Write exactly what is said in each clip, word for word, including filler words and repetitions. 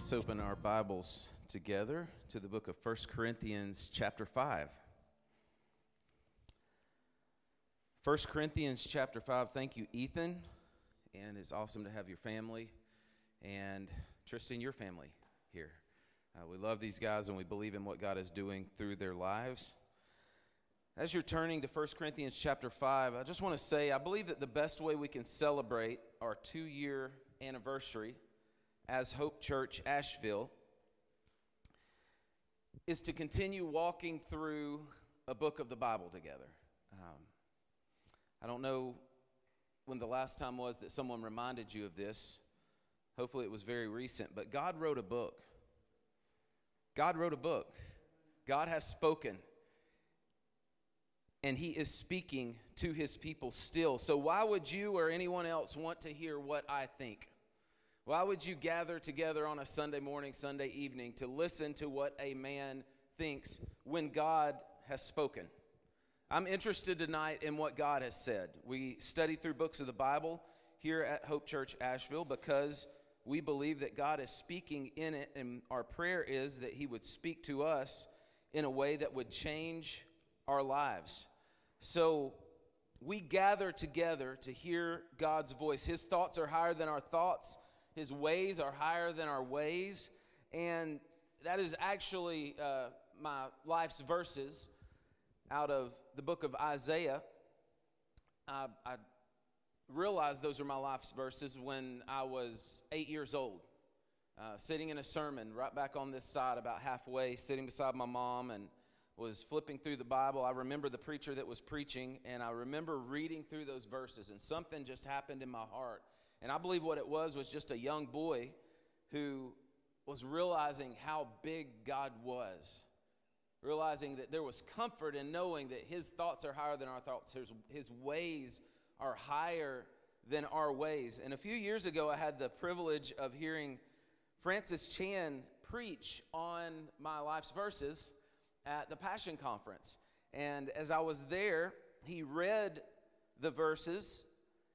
Let's open our Bibles together to the book of First Corinthians chapter five. First Corinthians chapter five. Thank you, Ethan. And it's awesome to have your family and Tristan, your family here. Uh, we love these guys and we believe in what God is doing through their lives. As you're turning to First Corinthians chapter five, I just want to say I believe that the best way we can celebrate our two-year anniversary as Hope Church Asheville is to continue walking through a book of the Bible together. Um, I don't know when the last time was that someone reminded you of this. Hopefully it was very recent, but God wrote a book. God wrote a book. God has spoken. And he is speaking to his people still. So why would you or anyone else want to hear what I think? Why would you gather together on a Sunday morning, Sunday evening to listen to what a man thinks when God has spoken? I'm interested tonight in what God has said. We study through books of the Bible here at Hope Church Asheville because we believe that God is speaking in it, and our prayer is that he would speak to us in a way that would change our lives. So we gather together to hear God's voice. His thoughts are higher than our thoughts. His ways are higher than our ways. And that is actually uh, my life's verses out of the book of Isaiah. I, I realized those are my life's verses when I was eight years old, uh, sitting in a sermon right back on this side about halfway, sitting beside my mom and was flipping through the Bible. I remember the preacher that was preaching, and I remember reading through those verses, and something just happened in my heart. And I believe what it was was just a young boy who was realizing how big God was, realizing that there was comfort in knowing that his thoughts are higher than our thoughts. His, his ways are higher than our ways. And a few years ago, I had the privilege of hearing Francis Chan preach on my life's verses at the Passion Conference. And as I was there, he read the verses.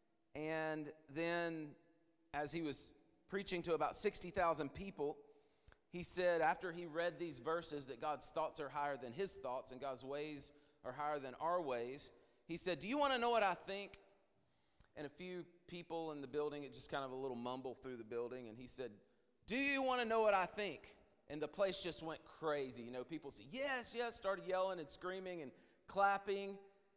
And then as he was preaching to about sixty thousand people, he said after he read these verses that God's thoughts are higher than his thoughts and God's ways are higher than our ways, he said, "Do you want to know what I think?" And a few people in the building, it just kind of a little mumble through the building, and he said, "Do you want to know what I think?" And the place just went crazy. You know, people said, "Yes, yes," started yelling and screaming and clapping.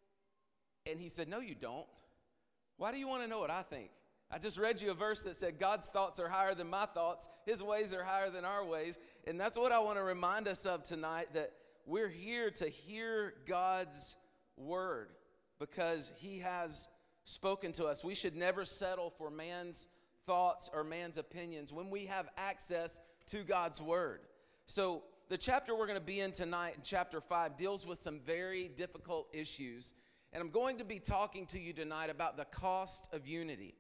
And he said, "No, you don't. Why do you want to know what I think? I just read you a verse that said God's thoughts are higher than my thoughts. His ways are higher than our ways." And that's what I want to remind us of tonight, that we're here to hear God's word because he has spoken to us. We should never settle for man's thoughts or man's opinions when we have access to God's word. So the chapter we're going to be in tonight, in chapter five, deals with some very difficult issues. And I'm going to be talking to you tonight about the cost of unity.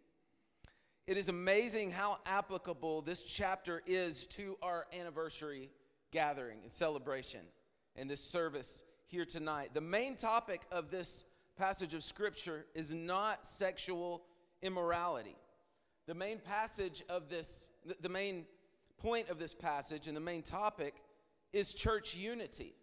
It is amazing how applicable this chapter is to our anniversary gathering and celebration and this service here tonight. The main topic of this passage of Scripture is not sexual immorality. The main passage of this, the main point of this passage and the main topic is church unity.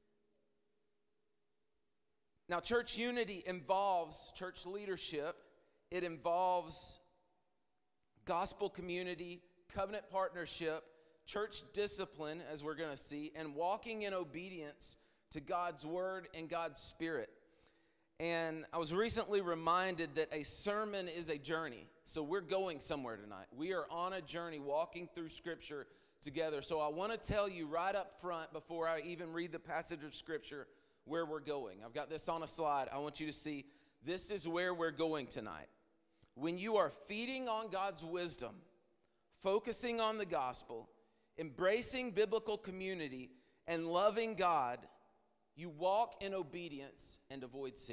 Now, church unity involves church leadership. It involves gospel community, covenant partnership, church discipline, as we're going to see, and walking in obedience to God's word and God's spirit. And I was recently reminded that a sermon is a journey. So we're going somewhere tonight. We are on a journey walking through Scripture together. So I want to tell you right up front before I even read the passage of Scripture where we're going. I've got this on a slide. I want you to see this is where we're going tonight. When you are feeding on God's wisdom, focusing on the gospel, embracing biblical community, and loving God, you walk in obedience and avoid sin.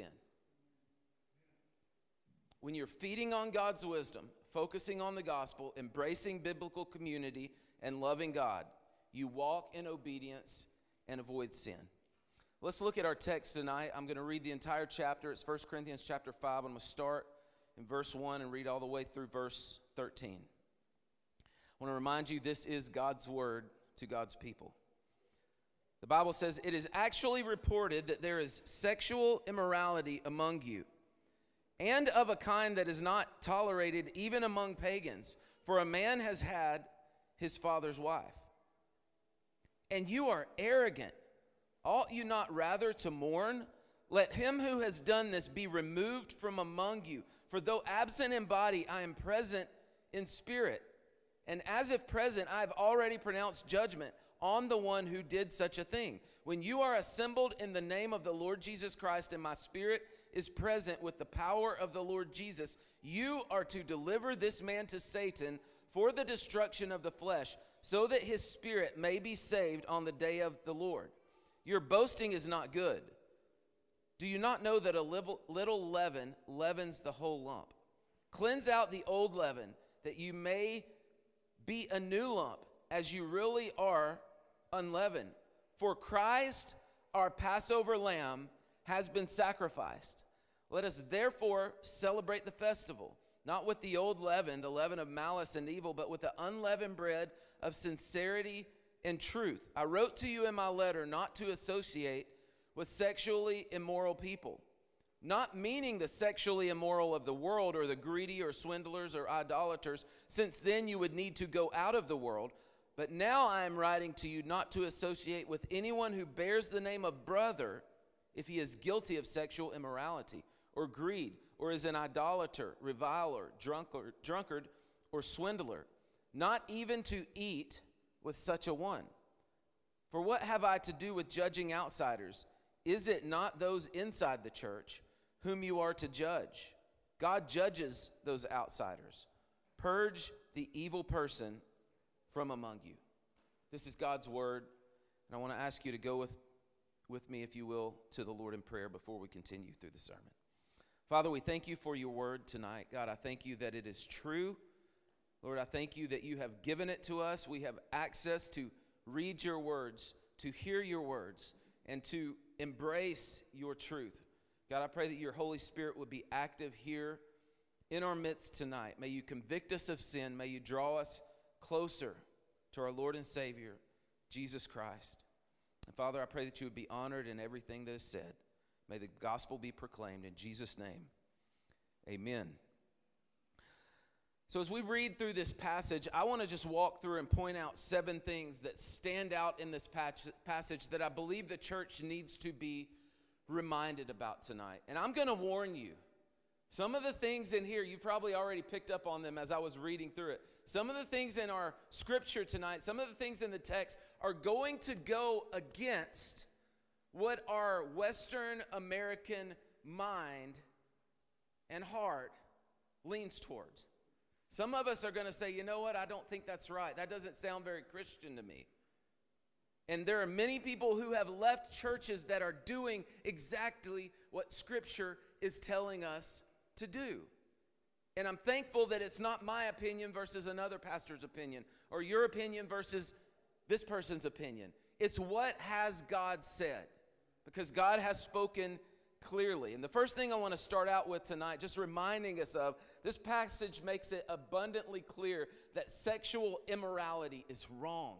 When you're feeding on God's wisdom, focusing on the gospel, embracing biblical community, and loving God, you walk in obedience and avoid sin. Let's look at our text tonight. I'm going to read the entire chapter. It's First Corinthians chapter five. I'm going to start in verse one and read all the way through verse thirteen. I want to remind you this is God's word to God's people. The Bible says, it is actually reported that there is sexual immorality among you, and of a kind that is not tolerated even among pagans, for a man has had his father's wife. And you are arrogant. Ought you not rather to mourn? Let him who has done this be removed from among you. For though absent in body, I am present in spirit. And as if present, I have already pronounced judgment on the one who did such a thing. When you are assembled in the name of the Lord Jesus Christ, and my spirit is present with the power of the Lord Jesus, you are to deliver this man to Satan for the destruction of the flesh, so that his spirit may be saved on the day of the Lord. Your boasting is not good. Do you not know that a little, little leaven leavens the whole lump? Cleanse out the old leaven, that you may be a new lump, as you really are unleavened. For Christ, our Passover lamb, has been sacrificed. Let us therefore celebrate the festival, not with the old leaven, the leaven of malice and evil, but with the unleavened bread of sincerity and truth. I wrote to you in my letter not to associate with sexually immoral people, not meaning the sexually immoral of the world, or the greedy, or swindlers, or idolaters, since then you would need to go out of the world. But now I am writing to you not to associate with anyone who bears the name of brother if he is guilty of sexual immorality, or greed, or is an idolater, reviler, drunkard, drunkard, or swindler, not even to eat with such a one. For what have I to do with judging outsiders? Is it not those inside the church whom you are to judge? God judges those outsiders. Purge the evil person from among you. This is God's word, and I want to ask you to go with, with me, if you will, to the Lord in prayer before we continue through the sermon. Father, we thank you for your word tonight. God, I thank you that it is true. Lord, I thank you that you have given it to us. We have access to read your words, to hear your words, and to embrace your truth. God, I pray that your Holy Spirit would be active here in our midst tonight. May you convict us of sin. May you draw us closer to our Lord and Savior, Jesus Christ. And Father, I pray that you would be honored in everything that is said. May the gospel be proclaimed in Jesus' name. Amen. So as we read through this passage, I want to just walk through and point out seven things that stand out in this passage that I believe the church needs to be reminded about tonight. And I'm going to warn you, some of the things in here, you probably already picked up on them as I was reading through it. Some of the things in our scripture tonight, some of the things in the text are going to go against what our Western American mind and heart leans towards. Some of us are going to say, you know what, I don't think that's right. That doesn't sound very Christian to me. And there are many people who have left churches that are doing exactly what Scripture is telling us to do. And I'm thankful that it's not my opinion versus another pastor's opinion, or your opinion versus this person's opinion. It's what has God said, because God has spoken clearly. And the first thing I want to start out with tonight, just reminding us of, this passage makes it abundantly clear that sexual immorality is wrong.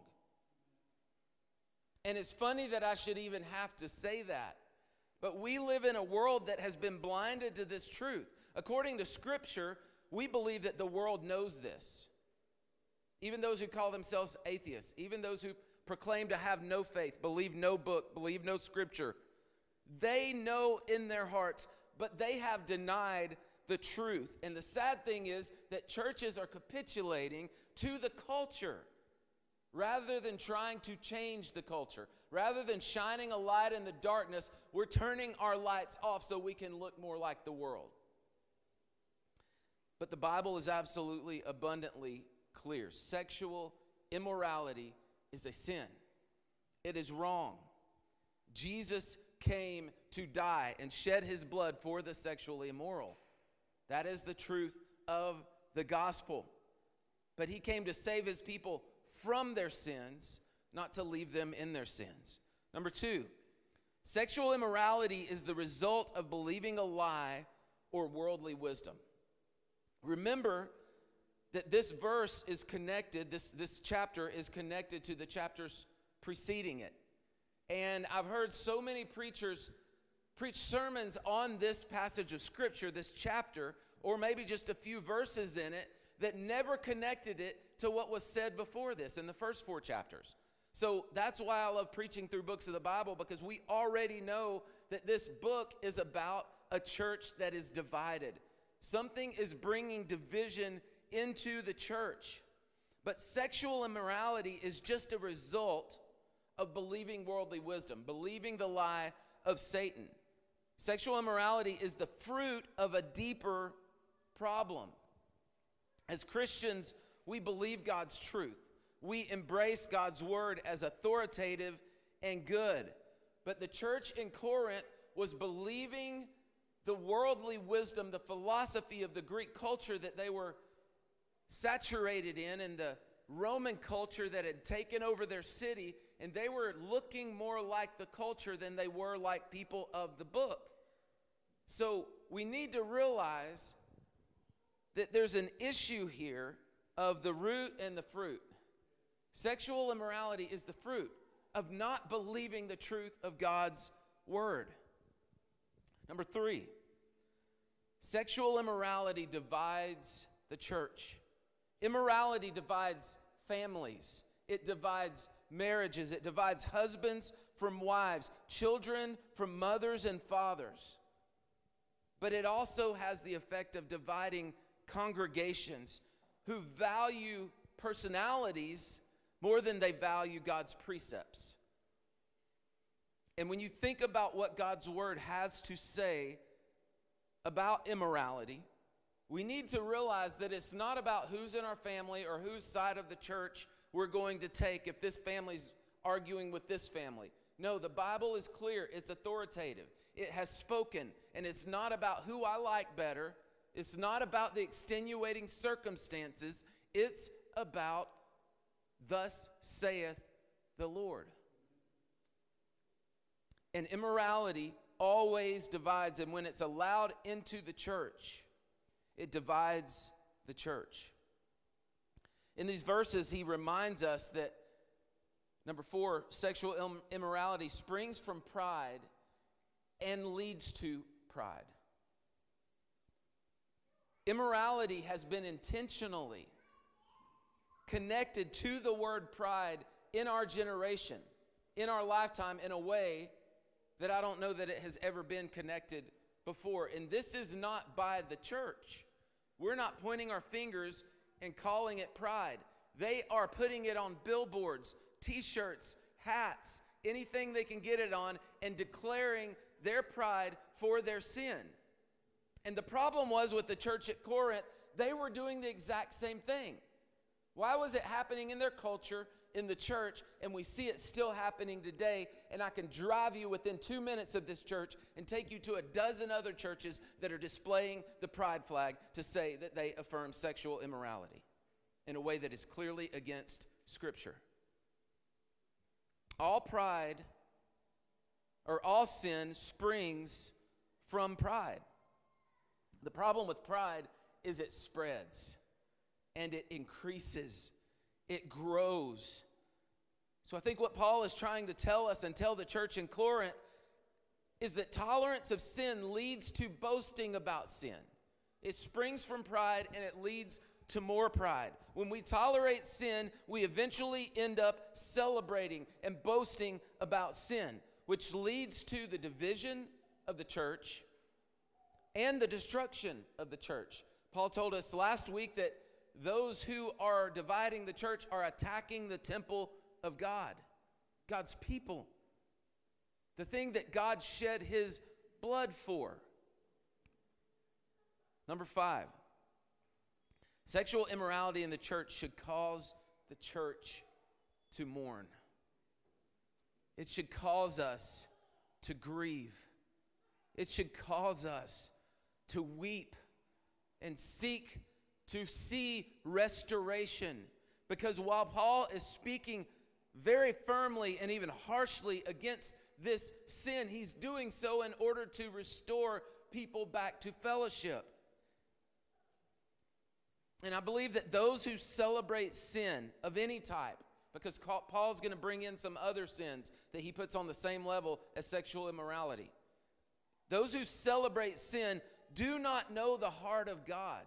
And it's funny that I should even have to say that, but we live in a world that has been blinded to this truth. According to Scripture, we believe that the world knows this. Even those who call themselves atheists, even those who proclaim to have no faith, believe no book, believe no Scripture, they know in their hearts, but they have denied the truth. And the sad thing is that churches are capitulating to the culture rather than trying to change the culture. Rather than shining a light in the darkness, we're turning our lights off so we can look more like the world. But the Bible is absolutely abundantly clear. Sexual immorality is a sin. It is wrong. Jesus came to die and shed his blood for the sexually immoral. That is the truth of the gospel. But he came to save his people from their sins, not to leave them in their sins. Number two, sexual immorality is the result of believing a lie or worldly wisdom. Remember that this verse is connected, this, this chapter is connected to the chapters preceding it. And I've heard so many preachers preach sermons on this passage of Scripture, this chapter, or maybe just a few verses in it, that never connected it to what was said before this in the first four chapters. So that's why I love preaching through books of the Bible, because we already know that this book is about a church that is divided. Something is bringing division into the church. But sexual immorality is just a result of believing worldly wisdom, believing the lie of Satan. Sexual immorality is the fruit of a deeper problem. As Christians, we believe God's truth. We embrace God's word as authoritative and good. But the church in Corinth was believing the worldly wisdom, the philosophy of the Greek culture that they were saturated in, and the Roman culture that had taken over their city, and they were looking more like the culture than they were like people of the book. So we need to realize that there's an issue here of the root and the fruit. Sexual immorality is the fruit of not believing the truth of God's word. Number three, sexual immorality divides the church. Immorality divides families. It divides marriages. It divides husbands from wives, children from mothers and fathers. But it also has the effect of dividing congregations who value personalities more than they value God's precepts. And when you think about what God's word has to say about immorality, we need to realize that it's not about who's in our family or whose side of the church we're going to take if this family's arguing with this family. No, the Bible is clear. It's authoritative. It has spoken, and it's not about who I like better. It's not about the extenuating circumstances. It's about thus saith the Lord. And immorality always divides, and when it's allowed into the church, it divides the church. In these verses, he reminds us that, number four, sexual immorality springs from pride and leads to pride. Immorality has been intentionally connected to the word pride in our generation, in our lifetime, in a way that I don't know that it has ever been connected before. And this is not by the church. We're not pointing our fingers and calling it pride. They are putting it on billboards, t-shirts, hats, anything they can get it on, and declaring their pride for their sin. And the problem was with the church at Corinth, they were doing the exact same thing. Why was it happening in their culture, in the church, and we see it still happening today? And I can drive you within two minutes of this church and take you to a dozen other churches that are displaying the pride flag to say that they affirm sexual immorality in a way that is clearly against Scripture. All pride, or all sin, springs from pride. The problem with pride is it spreads and it increases. It grows. So I think what Paul is trying to tell us and tell the church in Corinth is that tolerance of sin leads to boasting about sin. It springs from pride and it leads to more pride. When we tolerate sin, we eventually end up celebrating and boasting about sin, which leads to the division of the church and the destruction of the church. Paul told us last week that those who are dividing the church are attacking the temple of God, God's people, the thing that God shed his blood for. Number five, sexual immorality in the church should cause the church to mourn. It should cause us to grieve. It should cause us to weep and seek to see restoration. Because while Paul is speaking very firmly and even harshly against this sin, he's doing so in order to restore people back to fellowship. And I believe that those who celebrate sin of any type, because Paul's going to bring in some other sins that he puts on the same level as sexual immorality. Those who celebrate sin do not know the heart of God.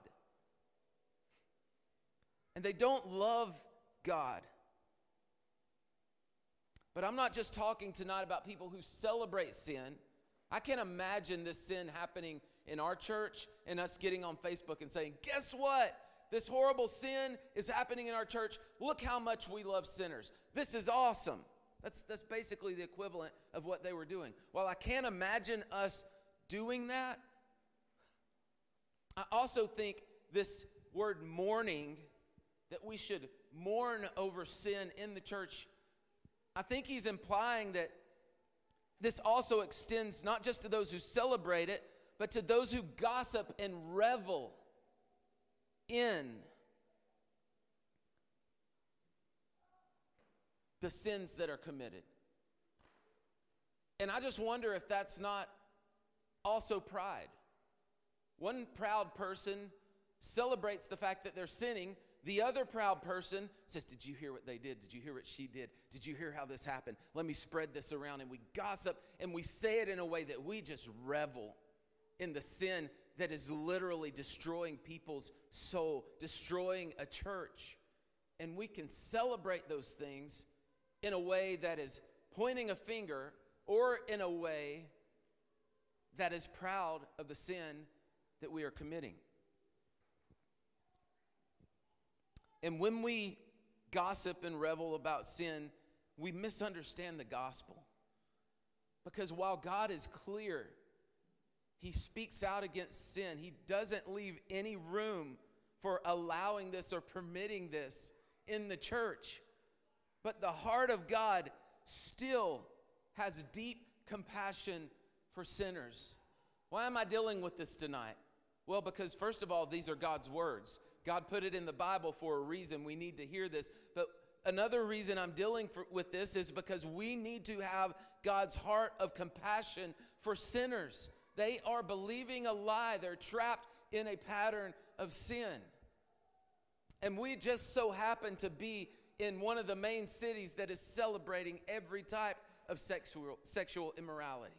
And they don't love God. But I'm not just talking tonight about people who celebrate sin. I can't imagine this sin happening in our church and us getting on Facebook and saying, guess what? This horrible sin is happening in our church. Look how much we love sinners. This is awesome. That's, that's basically the equivalent of what they were doing. While I can't imagine us doing that, I also think this word mourning, that we should mourn over sin in the church, I think he's implying that this also extends not just to those who celebrate it, but to those who gossip and revel in the sins that are committed. And I just wonder if that's not also pride. One proud person celebrates the fact that they're sinning. The other proud person says, did you hear what they did? Did you hear what she did? Did you hear how this happened? Let me spread this around. And we gossip and we say it in a way that we just revel in the sin that is literally destroying people's soul, destroying a church. And we can celebrate those things in a way that is pointing a finger, or in a way that is proud of the sin that we are committing. And when we gossip and revel about sin, we misunderstand the gospel. Because while God is clear, he speaks out against sin. He doesn't leave any room for allowing this or permitting this in the church. But the heart of God still has deep compassion for sinners. Why am I dealing with this tonight? Well, because first of all, these are God's words. God put it in the Bible for a reason. We need to hear this. But another reason I'm dealing for, with this is because we need to have God's heart of compassion for sinners. They are believing a lie. They're trapped in a pattern of sin. And we just so happen to be in one of the main cities that is celebrating every type of sexual, sexual immorality.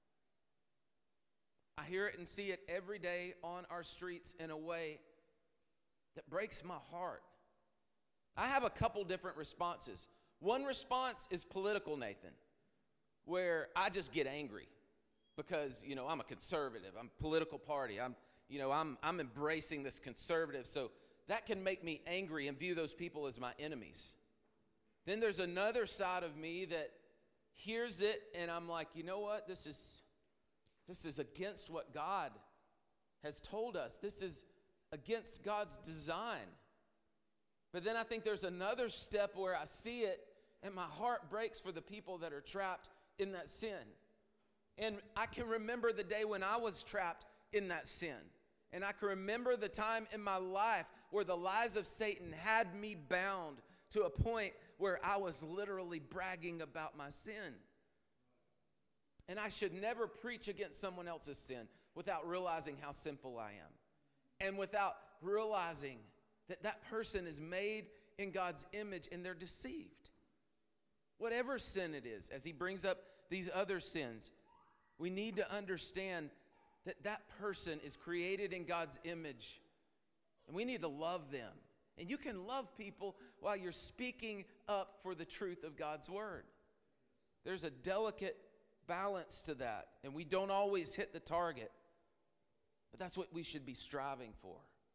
I hear it and see it every day on our streets in a way that breaks my heart. I have a couple different responses. One response is political, Nathan, where I just get angry because, you know, I'm a conservative. I'm a political party. I'm, you know, I'm, I'm embracing this conservative. So that can make me angry and view those people as my enemies. Then there's another side of me that hears it and I'm like, you know what? This is, this is against what God has told us. This is against God's design. But then I think there's another step where I see it and my heart breaks for the people that are trapped in that sin. And I can remember the day when I was trapped in that sin. And I can remember the time in my life where the lies of Satan had me bound to a point where I was literally bragging about my sin. And I should never preach against someone else's sin without realizing how sinful I am. And without realizing that that person is made in God's image and they're deceived. Whatever sin it is, as he brings up these other sins, we need to understand that that person is created in God's image. And we need to love them. And you can love people while you're speaking up for the truth of God's word. There's a delicate balance to that. And we don't always hit the target. But that's what we should be striving for.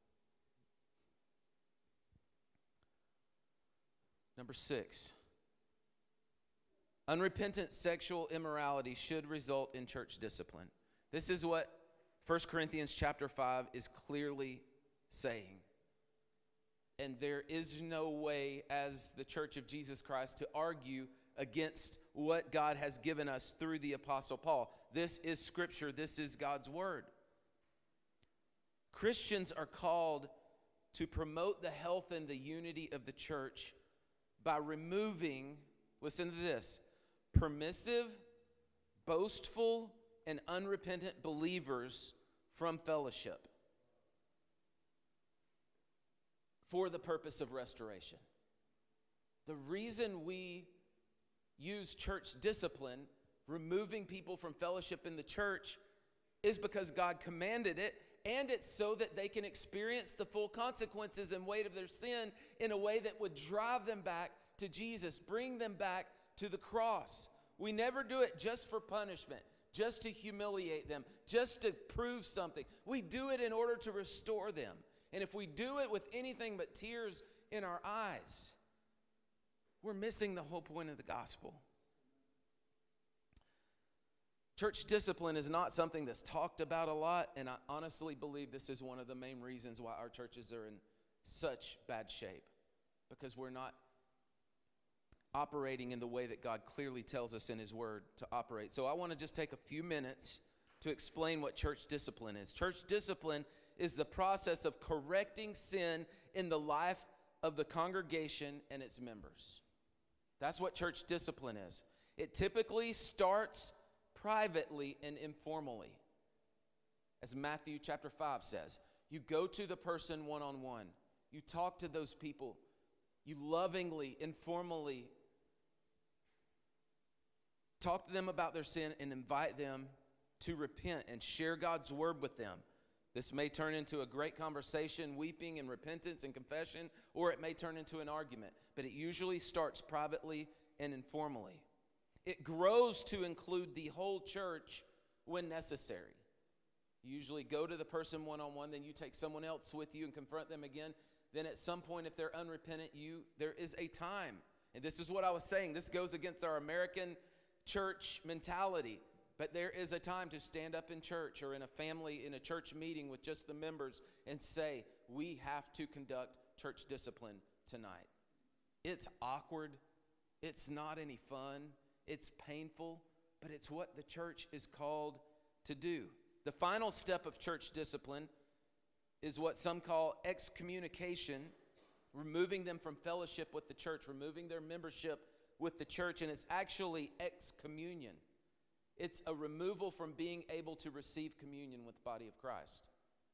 Number six. Unrepentant sexual immorality should result in church discipline. This is what First Corinthians chapter five is clearly saying. And there is no way as the Church of Jesus Christ to argue against what God has given us through the Apostle Paul. This is Scripture. This is God's Word. Christians are called to promote the health and the unity of the church by removing, listen to this, permissive, boastful, and unrepentant believers from fellowship. for the purpose of restoration. The reason we use church discipline, removing people from fellowship in the church, is because God commanded it, and it's so that they can experience the full consequences and weight of their sin in a way that would drive them back to Jesus, bring them back to the cross. We never do it just for punishment, just to humiliate them, just to prove something. We do it in order to restore them. And if we do it with anything but tears in our eyes, we're missing the whole point of the gospel. Church discipline is not something that's talked about a lot, and I honestly believe this is one of the main reasons why our churches are in such bad shape, because we're not operating in the way that God clearly tells us in His Word to operate. So I want to just take a few minutes to explain what church discipline is. Church discipline is the process of correcting sin in the life of the congregation and its members. That's what church discipline is. It typically starts privately and informally. As Matthew chapter five says, you go to the person one-on-one. You talk to those people. You lovingly, informally talk to them about their sin and invite them to repent and share God's word with them. This may turn into a great conversation, weeping and repentance and confession, or it may turn into an argument. But it usually starts privately and informally. It grows to include the whole church when necessary. You usually go to the person one-on-one, then you take someone else with you and confront them again. Then at some point, if they're unrepentant, you there is a time. And this is what I was saying. This goes against our American church mentality. But there is a time to stand up in church or in a family, in a church meeting with just the members and say, we have to conduct church discipline tonight. It's awkward. It's not any fun. It's painful, but it's what the church is called to do. The final step of church discipline is what some call excommunication, removing them from fellowship with the church, removing their membership with the church, and it's actually excommunion. It's a removal from being able to receive communion with the body of Christ.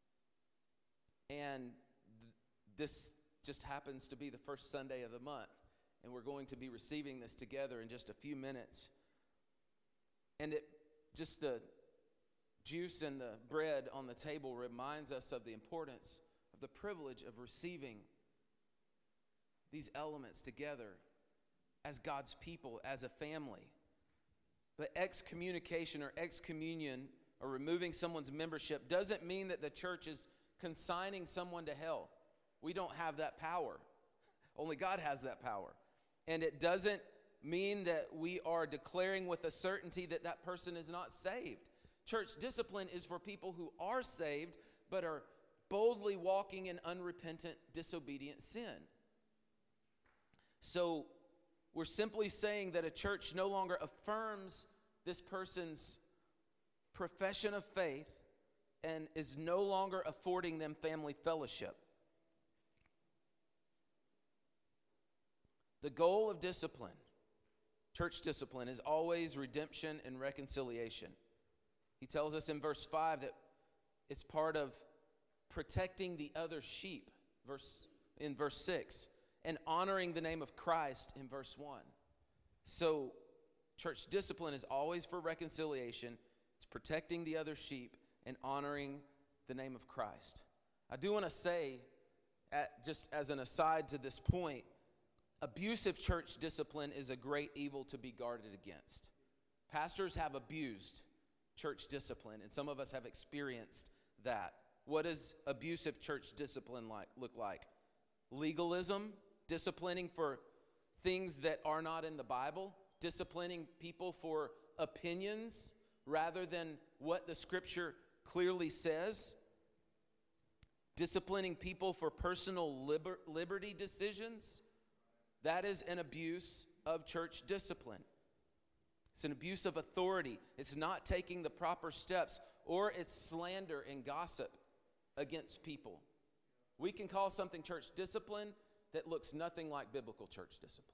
And th- this just happens to be the first Sunday of the month. And we're going to be receiving this together in just a few minutes. And it just the juice and the bread on the table reminds us of the importance of the privilege of receiving these elements together as God's people, as a family. But excommunication or excommunion or removing someone's membership doesn't mean that the church is consigning someone to hell. We don't have that power. Only God has that power. And it doesn't mean that we are declaring with a certainty that that person is not saved. Church discipline is for people who are saved but are boldly walking in unrepentant, disobedient sin. So we're simply saying that a church no longer affirms this person's profession of faith and is no longer affording them family fellowship. The goal of discipline, church discipline, is always redemption and reconciliation. He tells us in verse five that it's part of protecting the other sheep, verse in verse six, and honoring the name of Christ in verse one. So church discipline is always for reconciliation. It's protecting the other sheep and honoring the name of Christ. I do want to say, at, just as an aside to this point, abusive church discipline is a great evil to be guarded against. Pastors have abused church discipline, and some of us have experienced that. What does abusive church discipline like, look like? Legalism, disciplining for things that are not in the Bible, disciplining people for opinions rather than what the Scripture clearly says, disciplining people for personal liber- liberty decisions. That is an abuse of church discipline. It's an abuse of authority. It's not taking the proper steps, or it's slander and gossip against people. We can call something church discipline that looks nothing like biblical church discipline.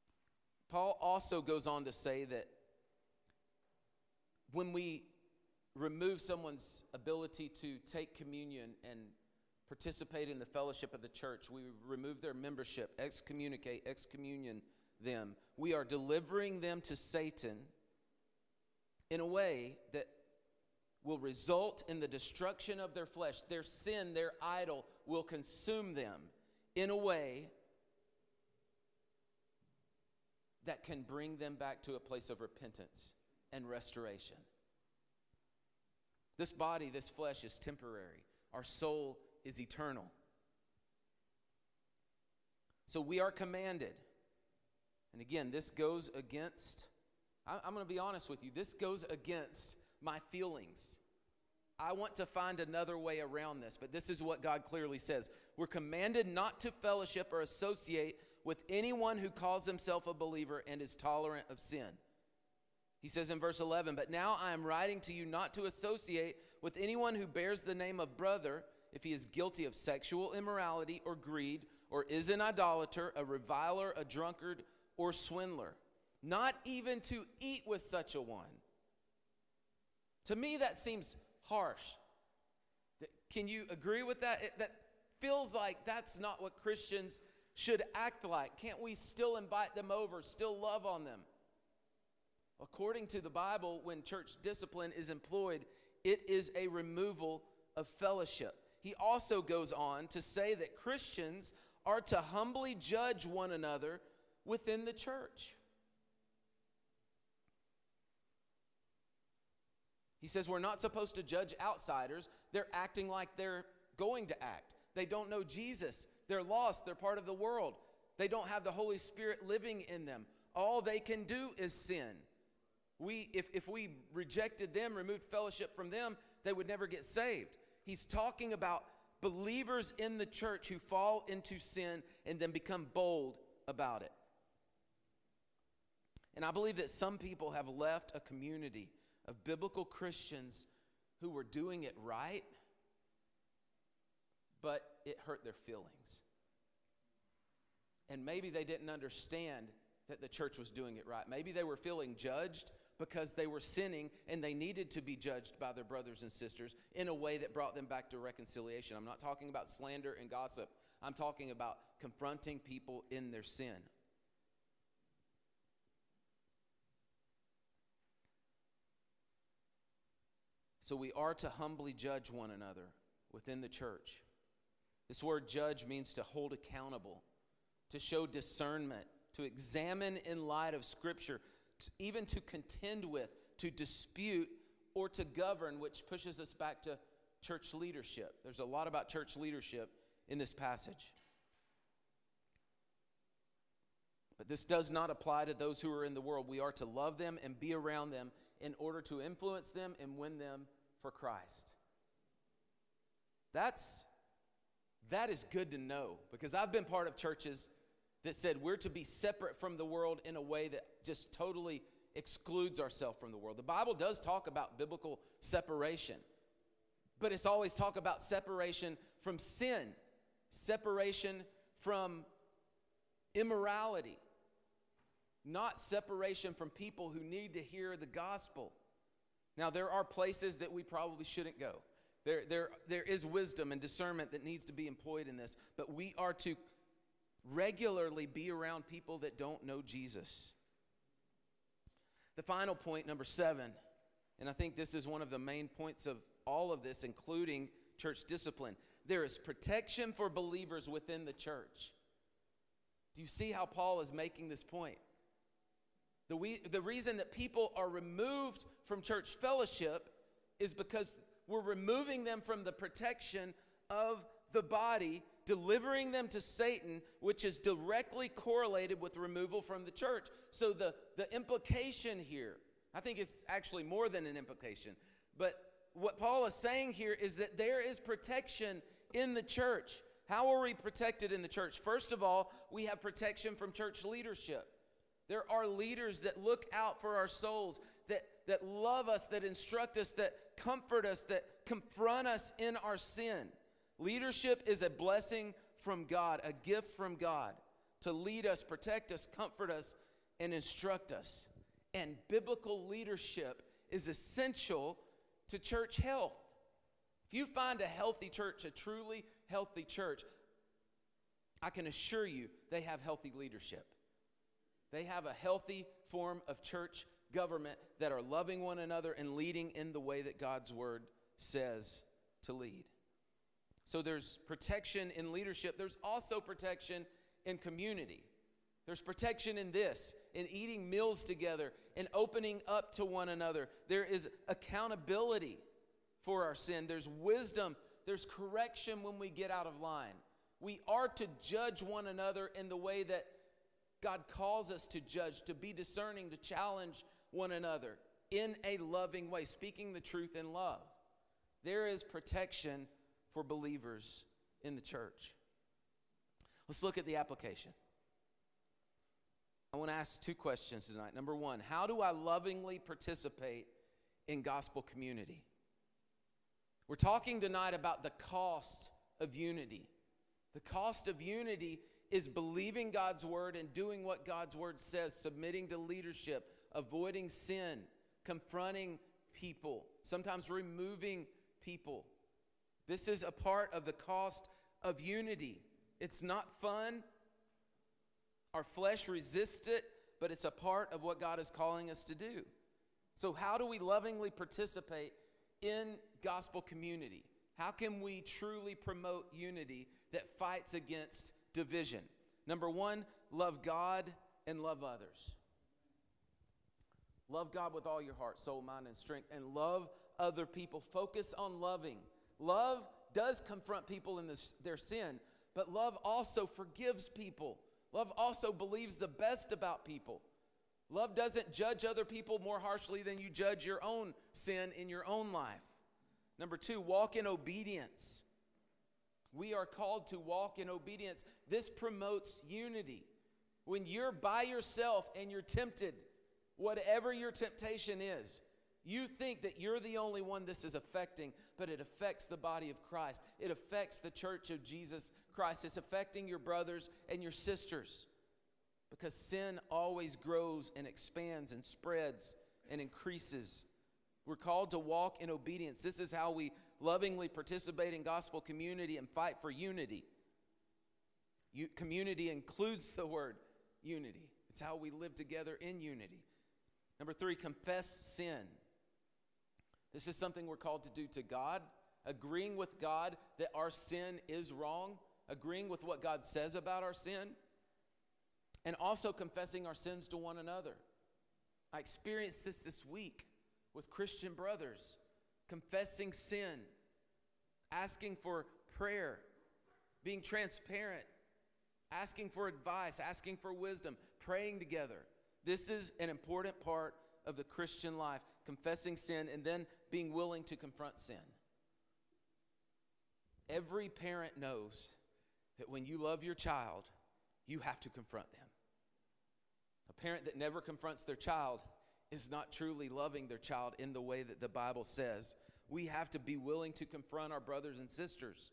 Paul also goes on to say that when we remove someone's ability to take communion and participate in the fellowship of the church. We remove their membership, excommunicate, excommunion them. We are delivering them to Satan in a way that will result in the destruction of their flesh. Their sin, their idol, will consume them in a way that can bring them back to a place of repentance and restoration. This body, this flesh is temporary. Our soul is eternal. So we are commanded. And again, this goes against, I'm going to be honest with you, this goes against my feelings. I want to find another way around this, but this is what God clearly says. We're commanded not to fellowship or associate with anyone who calls himself a believer and is tolerant of sin. He says in verse eleven, but now I am writing to you not to associate with anyone who bears the name of brother if he is guilty of sexual immorality or greed, or is an idolater, a reviler, a drunkard, or swindler. Not even to eat with such a one. To me, that seems harsh. Can you agree with that? It, that feels like that's not what Christians should act like. Can't we still invite them over, still love on them? According to the Bible, when church discipline is employed, it is a removal of fellowship. He also goes on to say that Christians are to humbly judge one another within the church. He says we're not supposed to judge outsiders. They're acting like they're going to act. They don't know Jesus. They're lost. They're part of the world. They don't have the Holy Spirit living in them. All they can do is sin. We, if, if we rejected them, removed fellowship from them, they would never get saved. He's talking about believers in the church who fall into sin and then become bold about it. And I believe that some people have left a community of biblical Christians who were doing it right, but it hurt their feelings. And maybe they didn't understand that the church was doing it right. Maybe they were feeling judged because they were sinning and they needed to be judged by their brothers and sisters in a way that brought them back to reconciliation. I'm not talking about slander and gossip. I'm talking about confronting people in their sin. So we are to humbly judge one another within the church. This word judge means to hold accountable, to show discernment, to examine in light of Scripture, to, even to contend with, to dispute, or to govern, which pushes us back to church leadership. There's a lot about church leadership in this passage. But this does not apply to those who are in the world. We are to love them and be around them in order to influence them and win them for Christ. That's, that is good to know, because I've been part of churches that said we're to be separate from the world in a way that just totally excludes ourselves from the world. The Bible does talk about biblical separation, but it's always talk about separation from sin, separation from immorality, not separation from people who need to hear the gospel. Now, there are places that we probably shouldn't go. There, there, there is wisdom and discernment that needs to be employed in this, but we are to regularly be around people that don't know Jesus. The final point, number seven, and I think this is one of the main points of all of this, including church discipline. There is protection for believers within the church. Do you see how Paul is making this point? The, we, the reason that people are removed from church fellowship is because we're removing them from the protection of the body, delivering them to Satan, which is directly correlated with removal from the church. So the, the implication here, I think it's actually more than an implication, but what Paul is saying here is that there is protection in the church. How are we protected in the church? First of all, we have protection from church leadership. There are leaders that look out for our souls, that, that love us, that instruct us, that comfort us, that confront us in our sin. Leadership is a blessing from God, a gift from God to lead us, protect us, comfort us, and instruct us. And biblical leadership is essential to church health. If you find a healthy church, a truly healthy church, I can assure you they have healthy leadership. They have a healthy form of church government that are loving one another and leading in the way that God's word says to lead. So there's protection in leadership. There's also protection in community. There's protection in this, in eating meals together, in opening up to one another. There is accountability for our sin. There's wisdom. There's correction when we get out of line. We are to judge one another in the way that God calls us to judge, to be discerning, to challenge one another in a loving way, speaking the truth in love. There is protection for believers in the church. Let's look at the application. I want to ask two questions tonight. Number one, how do I lovingly participate in gospel community? We're talking tonight about the cost of unity. The cost of unity is believing God's word and doing what God's word says, submitting to leadership, avoiding sin, confronting people, sometimes removing people. This is a part of the cost of unity. It's not fun. Our flesh resists it, but it's a part of what God is calling us to do. So how do we lovingly participate in gospel community? How can we truly promote unity that fights against division? Number one, love God and love others. Love God with all your heart, soul, mind, and strength, and love other people. Focus on loving. Love does confront people in this, their sin, but love also forgives people. Love also believes the best about people. Love doesn't judge other people more harshly than you judge your own sin in your own life. Number two, walk in obedience. We are called to walk in obedience. This promotes unity. When you're by yourself and you're tempted, whatever your temptation is, you think that you're the only one this is affecting, but it affects the body of Christ. It affects the church of Jesus Christ. It's affecting your brothers and your sisters, because sin always grows and expands and spreads and increases. We're called to walk in obedience. This is how we lovingly participate in gospel community and fight for unity. You, community includes the word unity. It's how we live together in unity. Number three, confess sin. This is something we're called to do to God, agreeing with God that our sin is wrong, agreeing with what God says about our sin, and also confessing our sins to one another. I experienced this this week with Christian brothers, confessing sin, asking for prayer, being transparent, asking for advice, asking for wisdom, praying together. This is an important part of the Christian life, confessing sin and then being willing to confront sin. Every parent knows that when you love your child, you have to confront them. A parent that never confronts their child is not truly loving their child in the way that the Bible says. We have to be willing to confront our brothers and sisters.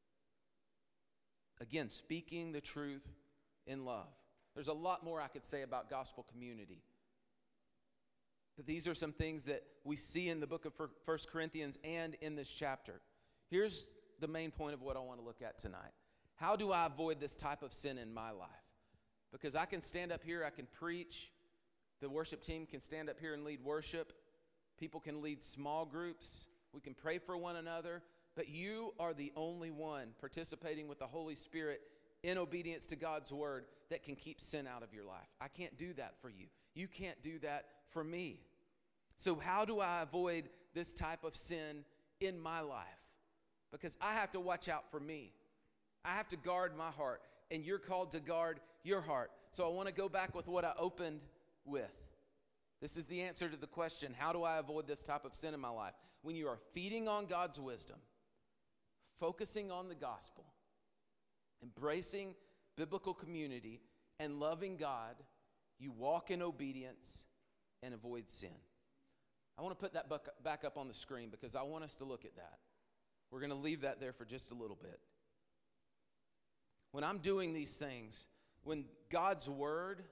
Again, speaking the truth in love. There's a lot more I could say about gospel community. But these are some things that we see in the book of First Corinthians and in this chapter. Here's the main point of what I want to look at tonight. How do I avoid this type of sin in my life? Because I can stand up here, I can preach. The worship team can stand up here and lead worship. People can lead small groups. We can pray for one another. But you are the only one participating with the Holy Spirit in obedience to God's word that can keep sin out of your life. I can't do that for you. You can't do that for me. So how do I avoid this type of sin in my life? Because I have to watch out for me. I have to guard my heart, and you're called to guard your heart. So I want to go back with what I opened with. This is the answer to the question, how do I avoid this type of sin in my life? When you are feeding on God's wisdom, focusing on the gospel, embracing biblical community, and loving God, you walk in obedience and avoid sin. I want to put that back up on the screen because I want us to look at that. We're going to leave that there for just a little bit. When I'm doing these things, when God's word,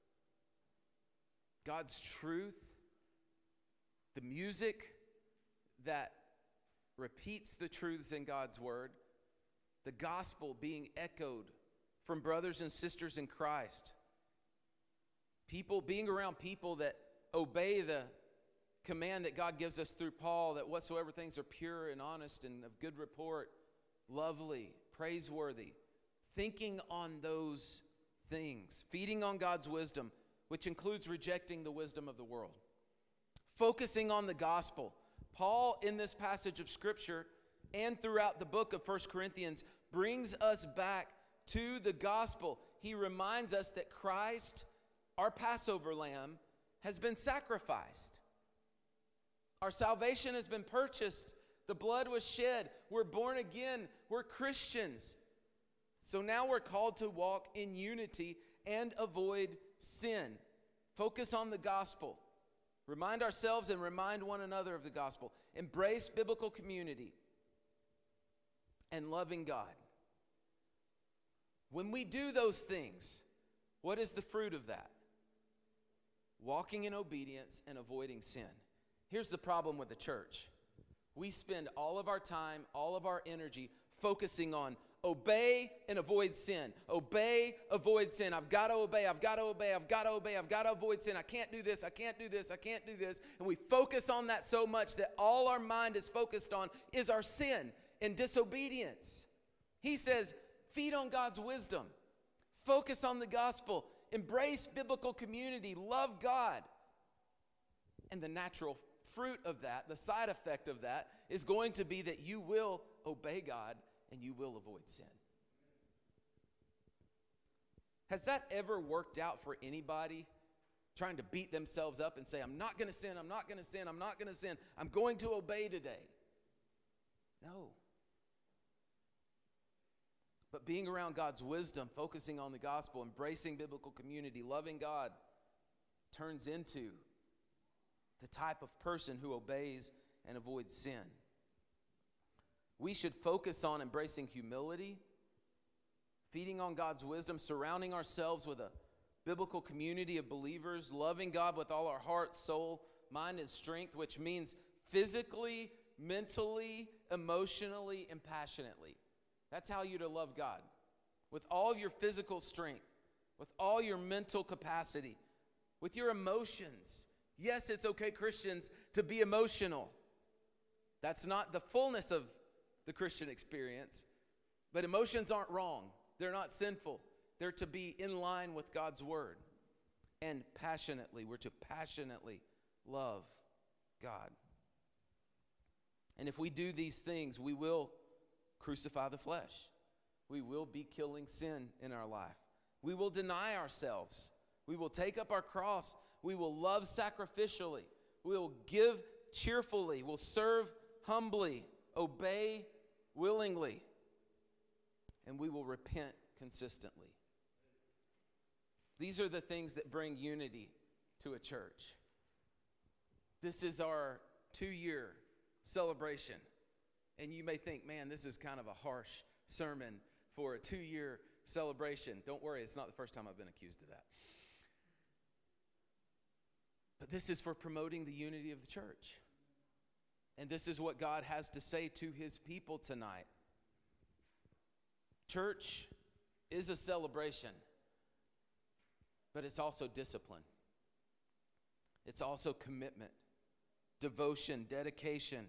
God's truth, the music, that repeats the truths in God's word, the gospel being echoed from brothers and sisters in Christ, people being around people that obey the command that God gives us through Paul, that whatsoever things are pure and honest and of good report, lovely, praiseworthy, thinking on those things, feeding on God's wisdom, which includes rejecting the wisdom of the world, focusing on the gospel. Paul, in this passage of Scripture and throughout the book of First Corinthians, brings us back to the gospel. He reminds us that Christ, our Passover lamb, has been sacrificed. Our salvation has been purchased. The blood was shed. We're born again. We're Christians. So now we're called to walk in unity and avoid sin. Focus on the gospel. Remind ourselves and remind one another of the gospel. Embrace biblical community and loving God. When we do those things, what is the fruit of that? Walking in obedience and avoiding sin. Here's the problem with the church. We spend all of our time, all of our energy focusing on obey and avoid sin. Obey, avoid sin. I've got to obey, I've got to obey, I've got to obey, I've got to avoid sin. I can't do this, I can't do this, I can't do this. And we focus on that so much that all our mind is focused on is our sin and disobedience. He says, feed on God's wisdom. Focus on the gospel. Embrace biblical community. Love God. And the natural fruit of that, the side effect of that, is going to be that you will obey God and you will avoid sin. Has that ever worked out for anybody trying to beat themselves up and say, I'm not going to sin, I'm not going to sin, I'm not going to sin, I'm going to obey today? No. But being around God's wisdom, focusing on the gospel, embracing biblical community, loving God, turns into the type of person who obeys and avoids sin. We should focus on embracing humility, feeding on God's wisdom, surrounding ourselves with a biblical community of believers, loving God with all our heart, soul, mind, and strength, which means physically, mentally, emotionally, and passionately. That's how you're to love God. With all of your physical strength, with all your mental capacity, with your emotions. Yes, it's okay, Christians, to be emotional. That's not the fullness of the Christian experience. But emotions aren't wrong. They're not sinful. They're to be in line with God's word. And passionately, we're to passionately love God. And if we do these things, we will crucify the flesh. We will be killing sin in our life. We will deny ourselves. We will take up our cross. We will love sacrificially. We will give cheerfully. We'll serve humbly. Obey willingly. And we will repent consistently. These are the things that bring unity to a church. This is our two-year celebration. And you may think, man, this is kind of a harsh sermon for a two-year celebration. Don't worry, it's not the first time I've been accused of that. But this is for promoting the unity of the church. And this is what God has to say to his people tonight. Church is a celebration, but it's also discipline. It's also commitment, devotion, dedication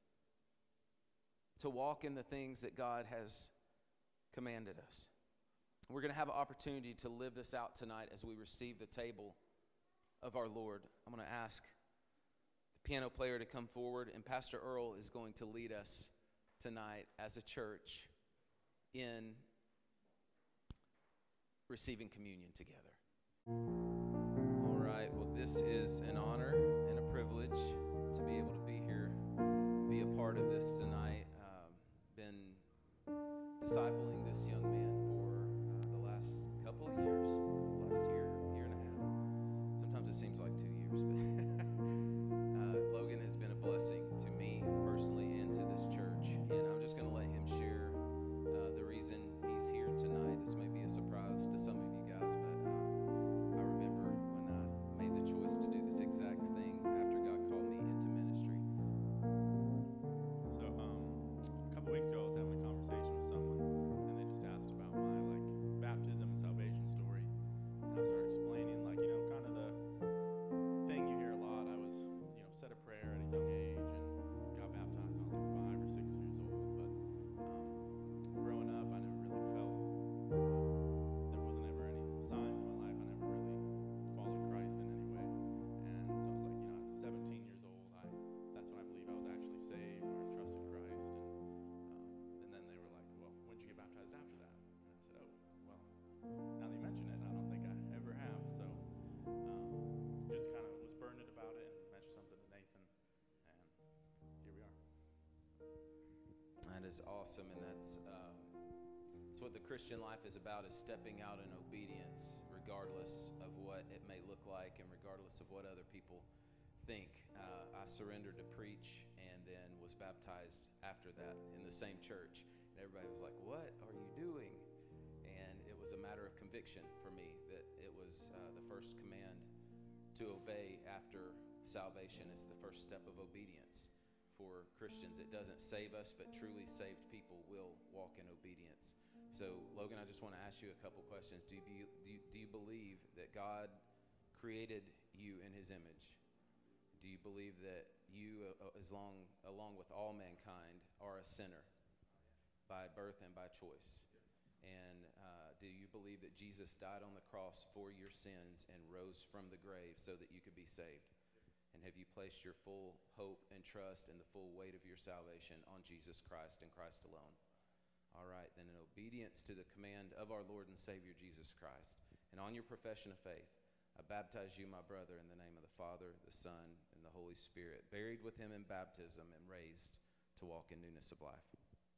to walk in the things that God has commanded us. We're going to have an opportunity to live this out tonight as we receive the table of our Lord. I'm going to ask the piano player to come forward, and Pastor Earl is going to lead us tonight as a church in receiving communion together. All right, well, this is an honor and a privilege to be able to be here, be a part of this tonight. Um, been discipling this young man for uh, the last couple of years, last year, year and a half. Sometimes it seems like two years, but uh, Logan has been a blessing to me personally and to this church, and I'm just going to let him share uh, the reason he's here tonight. This may be a surprise to some of you guys, but uh, I remember when I made the choice to do this exact thing after God called me into ministry. is awesome, and that's um, that's what the Christian life is about, is stepping out in obedience, regardless of what it may look like and regardless of what other people think. Uh, I surrendered to preach and then was baptized after that in the same church. And everybody was like, "What are you doing?" And it was a matter of conviction for me that it was uh, the first command to obey after salvation. Is the first step of obedience. For Christians, it doesn't save us, but truly saved people will walk in obedience. So, Logan, I just want to ask you a couple questions. Do you, do you, do you believe that God created you in his image? Do you believe that you, uh, as long, along with all mankind, are a sinner by birth and by choice? And uh, do you believe that Jesus died on the cross for your sins and rose from the grave so that you could be saved? And have you placed your full hope and trust and the full weight of your salvation on Jesus Christ and Christ alone? All right, then in obedience to the command of our Lord and Savior Jesus Christ, and on your profession of faith, I baptize you, my brother, in the name of the Father, the Son, and the Holy Spirit, buried with him in baptism and raised to walk in newness of life.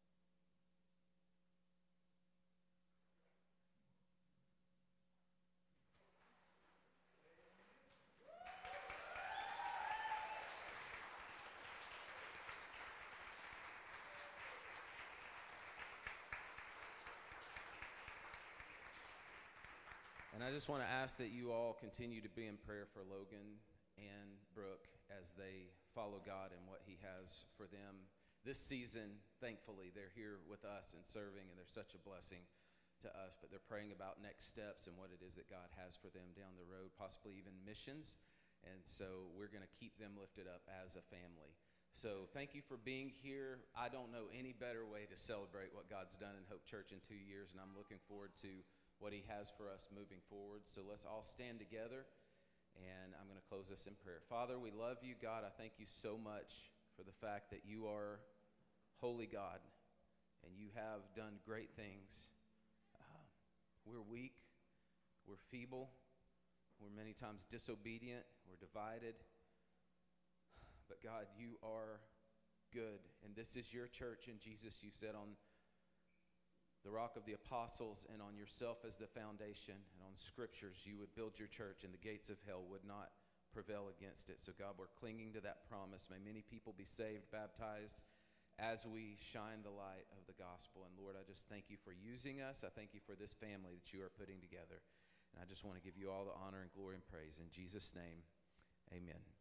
And I just want to ask that you all continue to be in prayer for Logan and Brooke as they follow God and what he has for them. This season, thankfully, they're here with us and serving, and they're such a blessing to us. But they're praying about next steps and what it is that God has for them down the road, possibly even missions. And so we're going to keep them lifted up as a family. So thank you for being here. I don't know any better way to celebrate what God's done in Hope Church in two years, and I'm looking forward to what he has for us moving forward. So let's all stand together, and I'm going to close this in prayer. Father, we love you, God. I thank you so much for the fact that you are holy God, and you have done great things. Uh, we're weak, we're feeble, we're many times disobedient, we're divided. But God, you are good, and this is your church, and Jesus, you said on the rock of the apostles and on yourself as the foundation and on scriptures you would build your church, and the gates of hell would not prevail against it. So God, we're clinging to that promise. May many people be saved, baptized, as we shine the light of the gospel. And Lord, I just thank you for using us. I thank you for this family that you are putting together. And I just want to give you all the honor and glory and praise. In Jesus' name, amen.